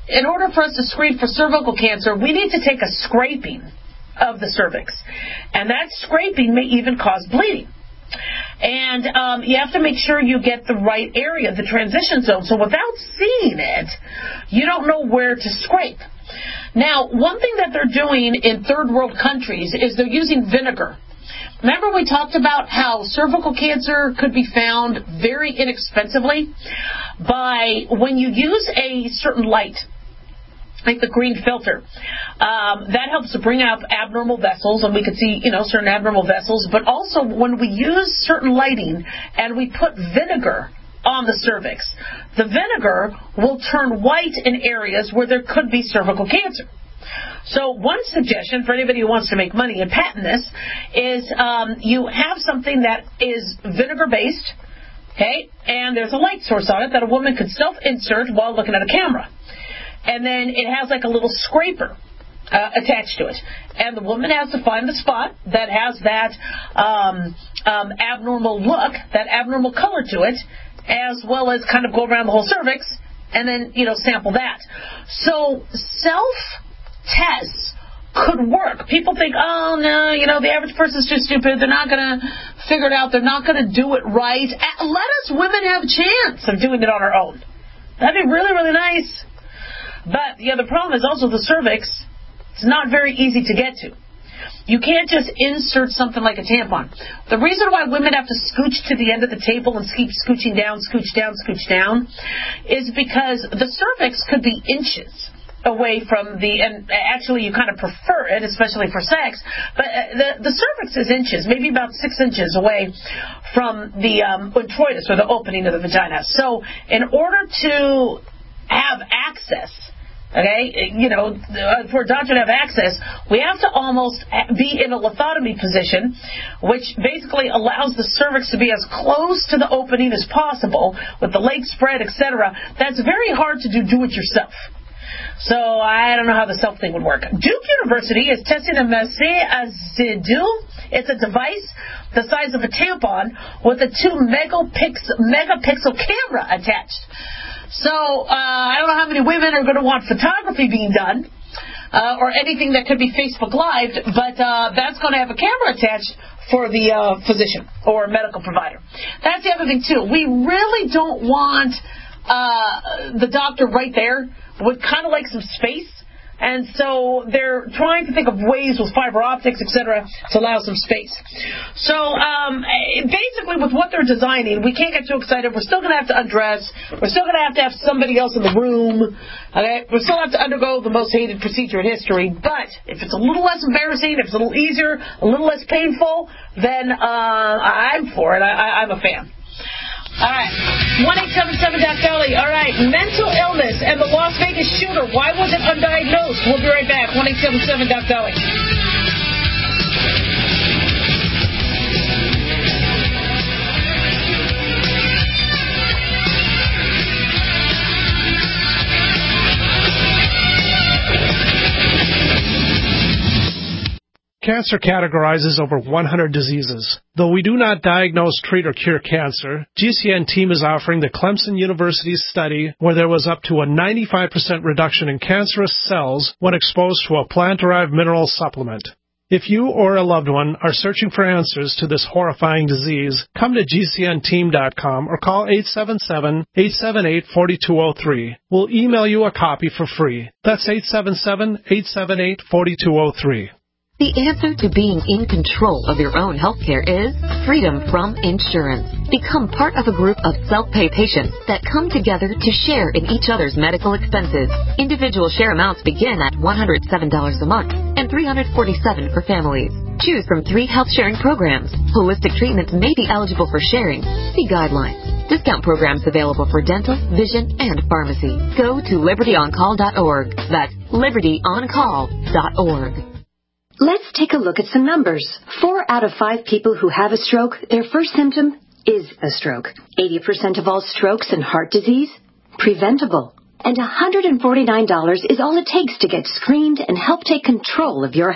in order for us to screen for cervical cancer, we need to take a scraping of the cervix. And that scraping may even cause bleeding. And um, you have to make sure you get the right area, the transition zone. So without seeing it, you don't know where to scrape. Now, one thing that they're doing in third world countries is they're using vinegar. Remember we talked about how cervical cancer could be found very inexpensively by when you use a certain light, like the green filter. Um, that helps to bring out abnormal vessels, and we can see, you know, certain abnormal vessels. But also when we use certain lighting and we put vinegar on the cervix, the vinegar will turn white in areas where there could be cervical cancer. So one suggestion for anybody who wants to make money and patent this is um, you have something that is vinegar-based, okay, and there's a light source on it that a woman could self-insert while looking at a camera. And then it has like a little scraper uh, attached to it. And the woman has to find the spot that has that um, um, abnormal look, that abnormal color to it, as well as kind of go around the whole cervix and then, you know, sample that. So self-tests could work. People think, oh, no, you know, the average person's too stupid. They're not going to figure it out. They're not going to do it right. Let us women have a chance of doing it on our own. That'd be really, really nice. But the other problem is also the cervix. It's not very easy to get to. You can't just insert something like a tampon. The reason why women have to scooch to the end of the table and keep scooching down, scooch down, scooch down, is because the cervix could be inches away from the, and actually you kind of prefer it, especially for sex, but the, the cervix is inches, maybe about six inches away from the um, introitus, or the opening of the vagina. So in order to have access, okay, you know, for a doctor to have access, we have to almost be in a lithotomy position, which basically allows the cervix to be as close to the opening as possible, with the legs spread, et cetera. That's very hard to do do it yourself. So I don't know how the self thing would work. Duke University is testing a Mesiazidul. It's a device the size of a tampon with a two megapixel, megapixel camera attached. So uh, I don't know how many women are going to want photography being done uh, or anything that could be Facebook Live, but uh, that's going to have a camera attached for the uh, physician or medical provider. That's the other thing, too. We really don't want uh, the doctor right there. Would kind of like some space. And so they're trying to think of ways with fiber optics, et cetera, to allow some space. So um, basically with what they're designing, we can't get too excited. We're still going to have to undress. We're still going to have to have somebody else in the room. Okay? We still have to undergo the most hated procedure in history. But if it's a little less embarrassing, if it's a little easier, a little less painful, then uh, I'm for it. I, I, I'm a fan. All right, one eight seven seven Doc Dolly. All right, mental illness and the Las Vegas shooter. Why was it undiagnosed? We'll be right back. one eight seven seven Doc Dolly. Cancer categorizes over one hundred diseases. Though we do not diagnose, treat, or cure cancer, G C N team is offering the Clemson University's study where there was up to a ninety-five percent reduction in cancerous cells when exposed to a plant-derived mineral supplement. If you or a loved one are searching for answers to this horrifying disease, come to G C N team dot com or call eight seven seven, eight seven eight, four two zero three. We'll email you a copy for free. That's eight seven seven, eight seven eight, four two zero three. The answer to being in control of your own healthcare is freedom from insurance. Become part of a group of self-pay patients that come together to share in each other's medical expenses. Individual share amounts begin at one hundred seven dollars a month and three hundred forty-seven dollars for families. Choose from three health sharing programs. Holistic treatments may be eligible for sharing. See guidelines. Discount programs available for dental, vision, and pharmacy. Go to liberty on call dot org. That's liberty on call dot org. Let's take a look at some numbers. Four out of five people who have a stroke, their first symptom is a stroke. eighty percent of all strokes and heart disease, preventable. And one hundred forty-nine dollars is all it takes to get screened and help take control of your health.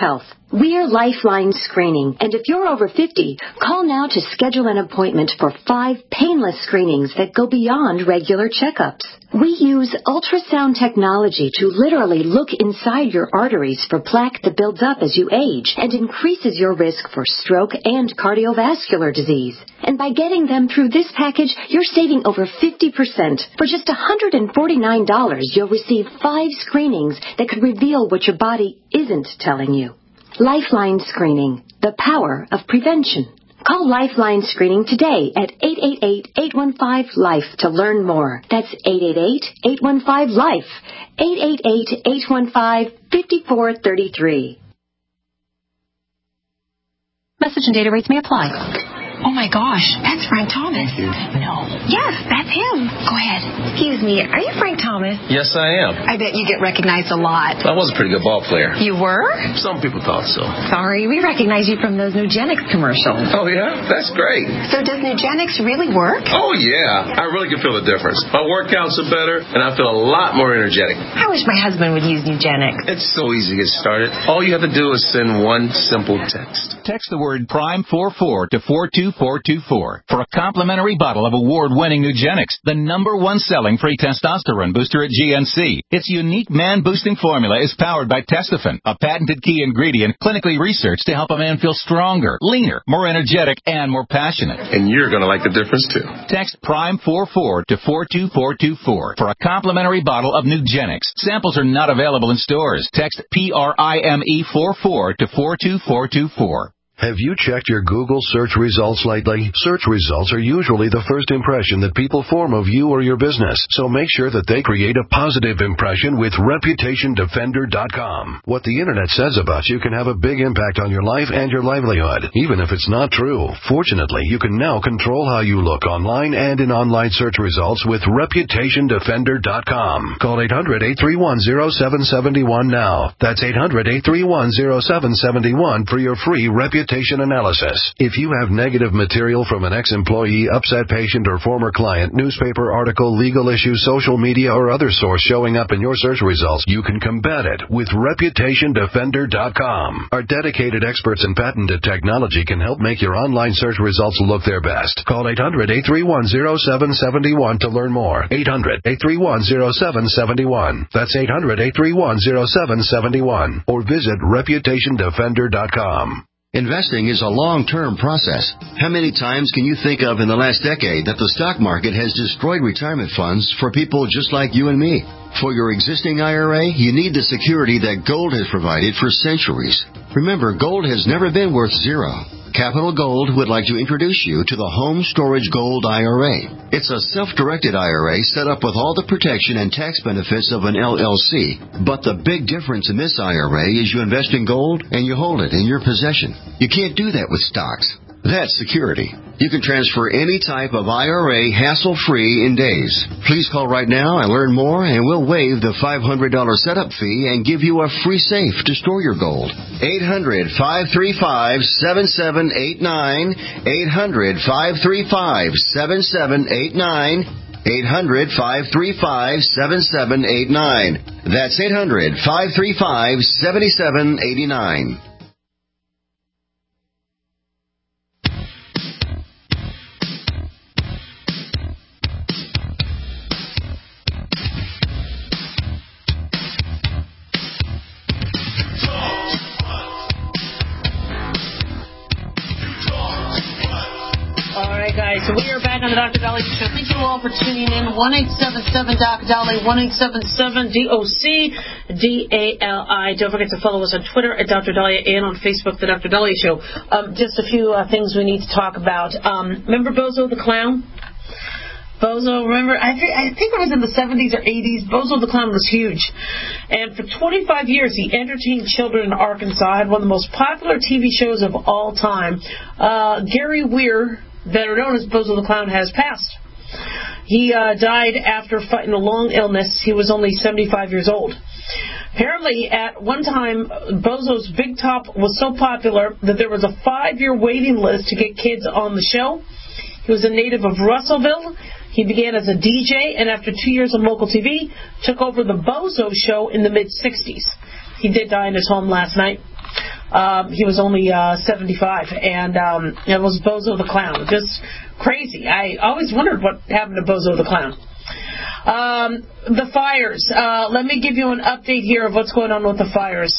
We're Lifeline Screening, and if you're over fifty, call now to schedule an appointment for five painless screenings that go beyond regular checkups. We use ultrasound technology to literally look inside your arteries for plaque that builds up as you age and increases your risk for stroke and cardiovascular disease. And by getting them through this package, you're saving over fifty percent. For just one hundred forty-nine dollars, you'll receive five screenings that could reveal what your body isn't telling you. Lifeline Screening, the power of prevention. Call Lifeline Screening today at eight eight eight, eight one five, LIFE to learn more. That's eight eight eight, eight one five, LIFE. eight eight eight, eight one five, five four three three. Message and data rates may apply. Oh, my gosh, that's Frank Thomas. Thank you. No. Yes, that's him. Go ahead. Excuse me, are you Frank Thomas? Yes, I am. I bet you get recognized a lot. I was a pretty good ball player. You were? Some people thought so. Sorry, we recognize you from those Nugenix commercials. Oh, yeah? That's great. So does Nugenix really work? Oh, yeah. I really can feel the difference. My workouts are better, and I feel a lot more energetic. I wish my husband would use Nugenix. It's so easy to get started. All you have to do is send one simple text. Text the word Prime forty-four to four two four two four for a complimentary bottle of award-winning Nugenix, the number one selling free testosterone booster at G N C. Its unique man-boosting formula is powered by Testofen, a patented key ingredient clinically researched to help a man feel stronger, leaner, more energetic, and more passionate. And you're going to like the difference, too. Text Prime forty-four to four two four two four for a complimentary bottle of Nugenix. Samples are not available in stores. Text P R I M E forty-four to four two four two four. Have you checked your Google search results lately? Search results are usually the first impression that people form of you or your business, so make sure that they create a positive impression with reputation defender dot com. What the Internet says about you can have a big impact on your life and your livelihood, even if it's not true. Fortunately, you can now control how you look online and in online search results with reputation defender dot com. Call eight hundred, eight three one, zero seven seven one now. That's eight hundred, eight three one, zero seven seven one for your free reputation analysis. If you have negative material from an ex-employee, upset patient, or former client, newspaper article, legal issue, social media, or other source showing up in your search results, you can combat it with reputation defender dot com. Our dedicated experts in patented technology can help make your online search results look their best. Call eight hundred, eight three one, zero seven seven one to learn more. eight hundred, eight three one, zero seven seven one. That's eight hundred, eight three one, zero seven seven one. Or visit reputation defender dot com. Investing is a long-term process. How many times can you think of in the last decade that the stock market has destroyed retirement funds for people just like you and me? For your existing I R A, you need the security that gold has provided for centuries. Remember, gold has never been worth zero. Capital Gold would like to introduce you to the Home Storage Gold I R A. It's a self-directed I R A set up with all the protection and tax benefits of an L L C. But the big difference in this I R A is you invest in gold and you hold it in your possession. You can't do that with stocks. That's security. You can transfer any type of I R A hassle-free in days. Please call right now and learn more, and we'll waive the five hundred dollars setup fee and give you a free safe to store your gold. eight hundred, five three five, seven seven eight nine. eight hundred, five three five, seven seven eight nine. eight hundred, five three five, seven seven eight nine. That's eight hundred, five three five, seven seven eight nine. Guys, so we are back on the Doctor Dolly Show. Thank you all for tuning in. one eight seven seven D O C Dolly, one eight seven seven D O C D A L I. Don't forget to follow us on Twitter at Doctor Dolly and on Facebook, The Doctor Dolly Show. Um, just a few uh, things we need to talk about. Um, remember Bozo the Clown? Bozo, remember, I, th- I think it was in the seventies or eighties. Bozo the Clown was huge. And for twenty-five years, he entertained children in Arkansas, had one of the most popular T V shows of all time. Uh, Gary Weir, better known as Bozo the Clown, has passed. He uh, died after fighting a long illness. He was only seventy-five years old. Apparently, at one time, Bozo's Big Top was so popular that there was a five-year waiting list to get kids on the show. He was a native of Russellville. He began as a D J, and after two years on local T V, took over the Bozo Show in the mid-sixties. He did die in his home last night. Um, he was only uh, seventy-five, and um, it was Bozo the Clown. Just crazy. I always wondered what happened to Bozo the Clown. Um, the fires. Uh, let me give you an update here of what's going on with the fires.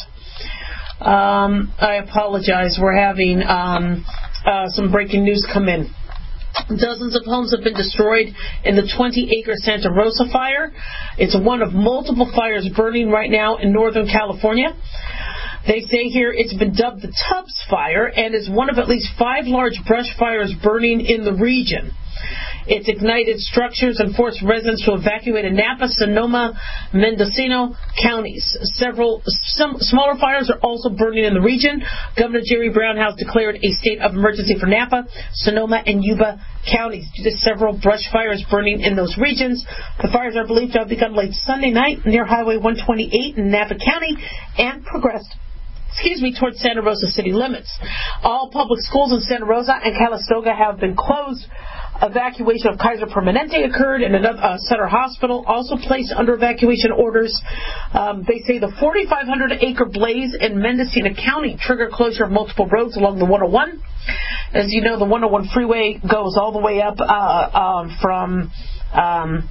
Um, I apologize. We're having um, uh, some breaking news come in. Dozens of homes have been destroyed in the twenty-acre Santa Rosa fire. It's one of multiple fires burning right now in Northern California. They say here it's been dubbed the Tubbs Fire and is one of at least five large brush fires burning in the region. It's ignited structures and forced residents to evacuate in Napa, Sonoma, Mendocino counties. Several some smaller fires are also burning in the region. Governor Jerry Brown has declared a state of emergency for Napa, Sonoma, and Yuba counties due to several brush fires burning in those regions. The fires are believed to have begun late Sunday night near Highway one twenty-eight in Napa County and progressed excuse me, towards Santa Rosa city limits. All public schools in Santa Rosa and Calistoga have been closed. Evacuation of Kaiser Permanente occurred, and another uh, Sutter Hospital also placed under evacuation orders. Um, they say the forty-five hundred acre blaze in Mendocino County triggered closure of multiple roads along the one oh one. As you know, the one oh one freeway goes all the way up uh, um, from... Um,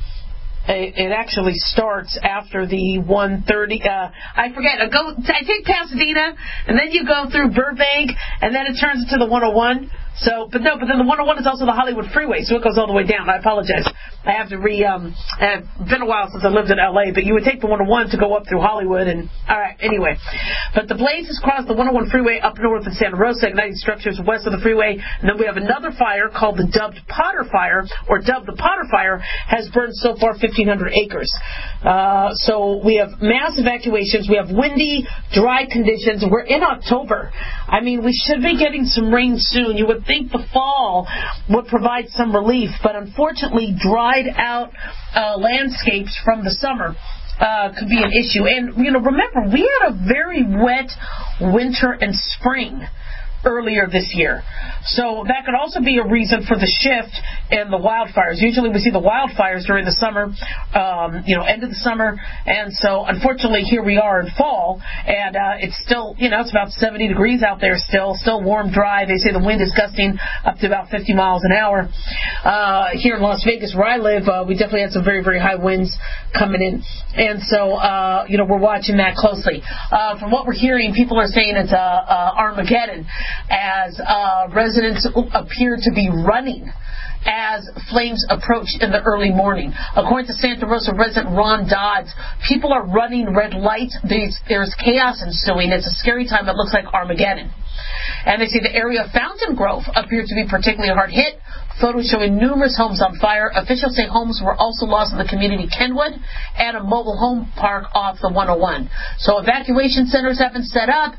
It actually starts after the one thirty. Uh, I forget. I go. I take Pasadena, and then you go through Burbank, and then it turns into the one oh one. So, but no, but then the one oh one is also the Hollywood freeway, so it goes all the way down. I apologize. I have to re. Um, it's been a while since I lived in L A, but you would take the one oh one to go up through Hollywood, and all right. Anyway, but the blazes crossed the one oh one freeway up north in Santa Rosa, igniting structures west of the freeway. And then we have another fire called the dubbed Potter Fire, or dubbed the Potter Fire, has burned so far fifteen hundred acres. Uh, so we have mass evacuations. We have windy, dry conditions. We're in October. I mean, we should be getting some rain soon. You would think the fall would provide some relief, but unfortunately, dried out uh, landscapes from the summer Uh, could be an issue. And, you know, remember, we had a very wet winter and spring earlier this year. So that could also be a reason for the shift in the wildfires. Usually we see the wildfires during the summer, um, you know, end of the summer. And so, unfortunately, here we are in fall, and uh, it's still, you know, it's about seventy degrees out there still, still warm, dry. They say the wind is gusting up to about fifty miles an hour. Uh, here in Las Vegas, where I live, uh, we definitely had some very, very high winds coming in. And so, uh, you know, we're watching that closely. Uh, from what we're hearing, people are saying it's uh, uh, Armageddon, as uh, residents appear to be running as flames approach in the early morning. According to Santa Rosa resident Ron Dodds, people are running red lights. There's, there's chaos ensuing. It's a scary time. It looks like Armageddon. And they say the area of Fountain Grove appears to be particularly hard hit. Photos showing numerous homes on fire. Officials say homes were also lost in the community Kenwood and a mobile home park off the one oh one. So evacuation centers have been set up.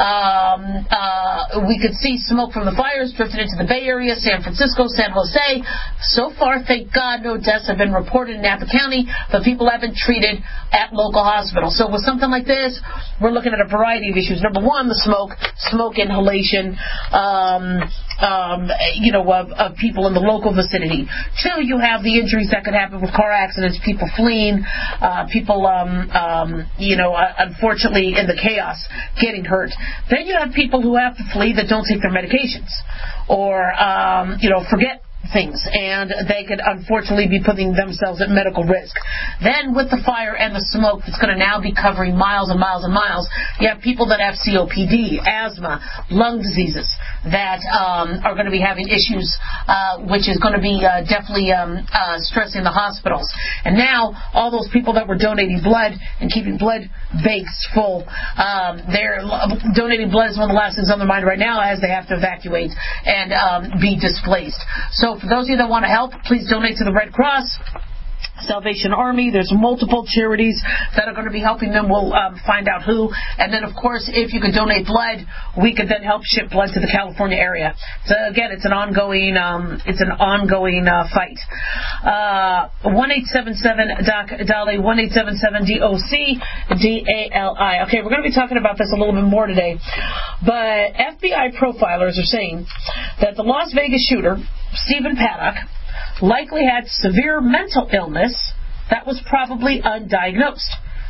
Um, uh, we could see smoke from the fires drifted into the Bay Area, San Francisco, San Jose. So far, thank God, no deaths have been reported in Napa County, but people have been treated at local hospitals. So with something like this, we're looking at a variety of issues. Number one, the smoke, smoke inhalation, um, um, you know, of, of people in the local vicinity. Two, you have the injuries that could happen with car accidents, people fleeing, uh, people, um, um, you know, uh, unfortunately in the chaos getting hurt. Then you have people who have to flee that don't take their medications or, um, you know, forget things, and they could unfortunately be putting themselves at medical risk. Then with the fire and the smoke that's going to now be covering miles and miles and miles, you have people that have C O P D, asthma, lung diseases that um, are going to be having issues, uh, which is going to be uh, definitely um, uh, stressing the hospitals. And now all those people that were donating blood and keeping blood banks full, um, they're donating blood is one of the last things on their mind right now as they have to evacuate and um, be displaced. So for those of you that want to help, please donate to the Red Cross, Salvation Army. There's multiple charities that are going to be helping them. We'll um, find out who. And then, of course, if you could donate blood, we could then help ship blood to the California area. So again, it's an ongoing, um, it's an ongoing uh, fight. Uh, one eight seven seven D O C Dali, one eight seven seven D O C D A L I. Okay, we're going to be talking about this a little bit more today. But F B I profilers are saying that the Las Vegas shooter, Stephen Paddock, likely had severe mental illness that was probably undiagnosed.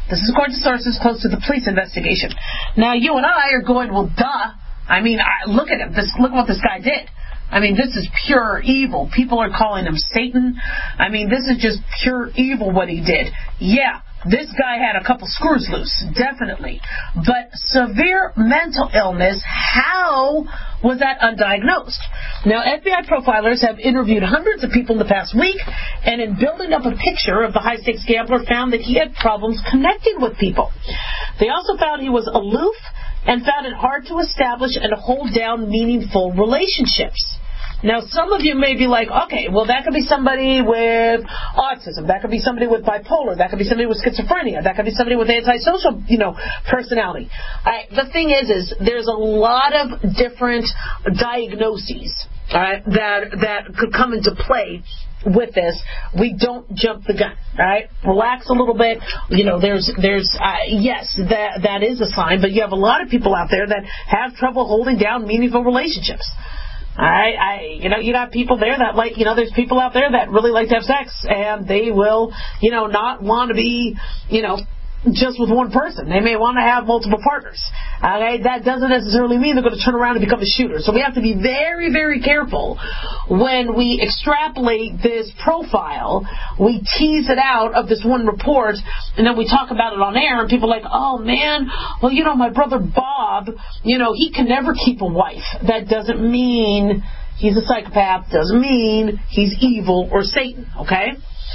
This is according to sources close to the police investigation. Now, you and I are going, well, duh. I mean, I, look at him. This, look what this guy did. I mean, this is pure evil. People are calling him Satan. I mean, this is just pure evil what he did. Yeah, this guy had a couple screws loose, definitely. But severe mental illness, how was that undiagnosed? Now, F B I profilers have interviewed hundreds of people in the past week, and in building up a picture of the high-stakes gambler, found that he had problems connecting with people. They also found he was aloof and found it hard to establish and hold down meaningful relationships. Now, some of you may be like, okay, well, that could be somebody with autism. That could be somebody with bipolar. That could be somebody with schizophrenia. That could be somebody with antisocial, you know, personality. I, the thing is, is there's a lot of different diagnoses all right, that that could come into play with this. We don't jump the gun, all right? Relax a little bit. You know, there's, there's, uh, yes, that that is a sign, but you have a lot of people out there that have trouble holding down meaningful relationships. All right, I, you know, you got people there that like, you know, there's people out there that really like to have sex, and they will, you know, not want to be, you know, just with one person. They may want to have multiple partners. Okay, that doesn't necessarily mean they're going to turn around and become a shooter. So we have to be very, very careful when we extrapolate this profile. We tease it out of this one report, and then we talk about it on air, and people are like, oh man, well, you know, my brother Bob, you know, he can never keep a wife. That doesn't mean he's a psychopath. Doesn't mean he's evil or Satan. Okay.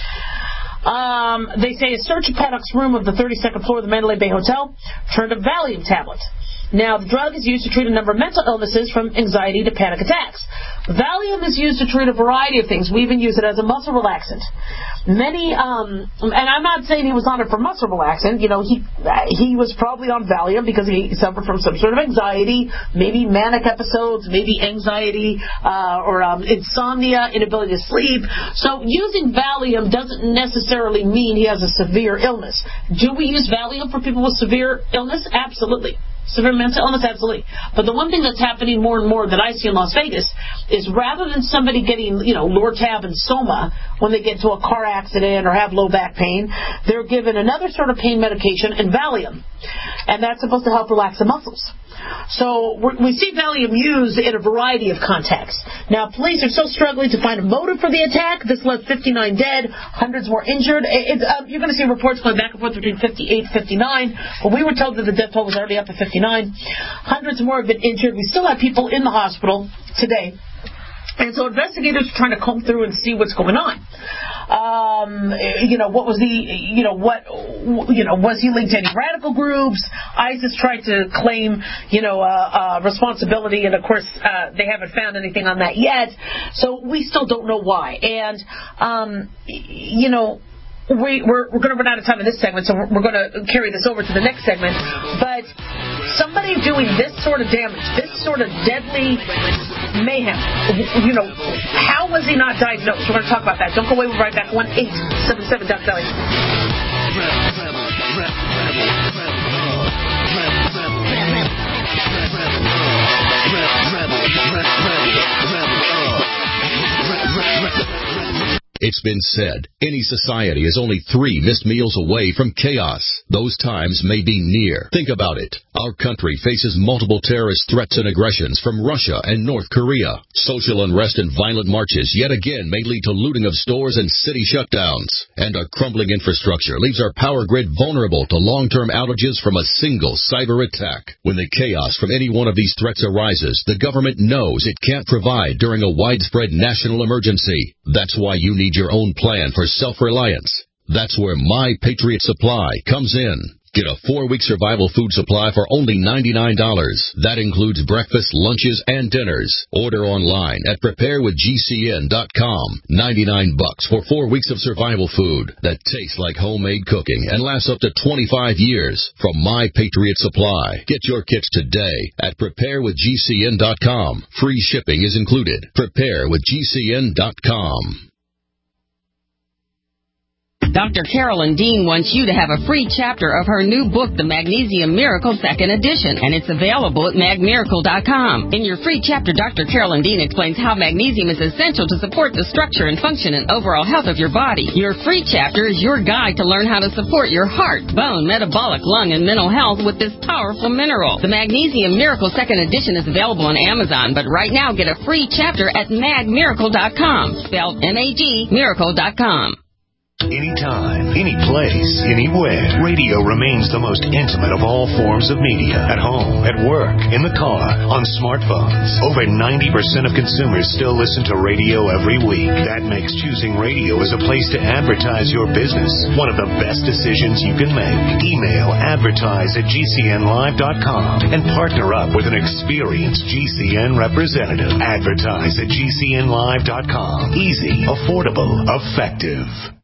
Um, they say a search of Paddock's room of the thirty-second floor of the Mandalay Bay Hotel turned a Valium tablet. Now, the drug is used to treat a number of mental illnesses from anxiety to panic attacks. Valium is used to treat a variety of things. We even use it as a muscle relaxant. Many, um, and I'm not saying he was on it for muscle relaxant. You know, he he was probably on Valium because he suffered from some sort of anxiety, maybe manic episodes, maybe anxiety, uh, or um, insomnia, inability to sleep. So using Valium doesn't necessarily mean he has a severe illness. Do we use Valium for people with severe illness? Absolutely. Severe mental illness, absolutely. But the one thing that's happening more and more that I see in Las Vegas is rather than somebody getting, you know, Lortab and Soma when they get into a car accident or have low back pain, they're given another sort of pain medication and Valium. And that's supposed to help relax the muscles. So we see Valium used in a variety of contexts. Now, police are still struggling to find a motive for the attack. This left fifty-nine dead, hundreds more injured. It, uh, you're going to see reports going back and forth between fifty-eight and fifty-nine, but we were told that the death toll was already up to fifty-nine. Hundreds more have been injured. We still have people in the hospital today. And so investigators are trying to comb through and see what's going on. Um, you know, what was the, you know, what, you know, was he linked to any radical groups? ISIS tried to claim, you know, uh, uh, responsibility, and of course, uh, they haven't found anything on that yet. So we still don't know why. And, um, you know, we, we're, we're going to run out of time in this segment, so we're, we're going to carry this over to the next segment. But somebody doing this sort of damage, this sort of deadly mayhem, you know, how was he not diagnosed? We're going to talk about that. Don't go away. We'll be right back. one eight seven seven Doc Kelly. It's been said, any society is only three missed meals away from chaos. Those times may be near. Think about it. Our country faces multiple terrorist threats and aggressions from Russia and North Korea. Social unrest and violent marches yet again may lead to looting of stores and city shutdowns. And a crumbling infrastructure leaves our power grid vulnerable to long-term outages from a single cyber attack. When the chaos from any one of these threats arises, the government knows it can't provide during a widespread national emergency. That's why you need your own plan for self-reliance. That's where My Patriot Supply comes in. Get a four-week survival food supply for only ninety-nine dollars. That includes breakfast, lunches, and dinners. Order online at prepare with G C N dot com. ninety-nine bucks for four weeks of survival food that tastes like homemade cooking and lasts up to twenty-five years from My Patriot Supply. Get your kits today at prepare with G C N dot com. Free shipping is included. prepare with G C N dot com. Doctor Carolyn Dean wants you to have a free chapter of her new book, The Magnesium Miracle Second Edition, and it's available at mag miracle dot com. In your free chapter, Doctor Carolyn Dean explains how magnesium is essential to support the structure and function and overall health of your body. Your free chapter is your guide to learn how to support your heart, bone, metabolic, lung, and mental health with this powerful mineral. The Magnesium Miracle Second Edition is available on Amazon, but right now get a free chapter at mag miracle dot com, spelled M A G, miracle dot com. Anytime, any place, anywhere, radio remains the most intimate of all forms of media. At home, at work, in the car, on smartphones. Over ninety percent of consumers still listen to radio every week. That makes choosing radio as a place to advertise your business one of the best decisions you can make. Email advertise at G C N live dot com and partner up with an experienced G C N representative. Advertise at G C N live dot com. Easy, affordable, effective.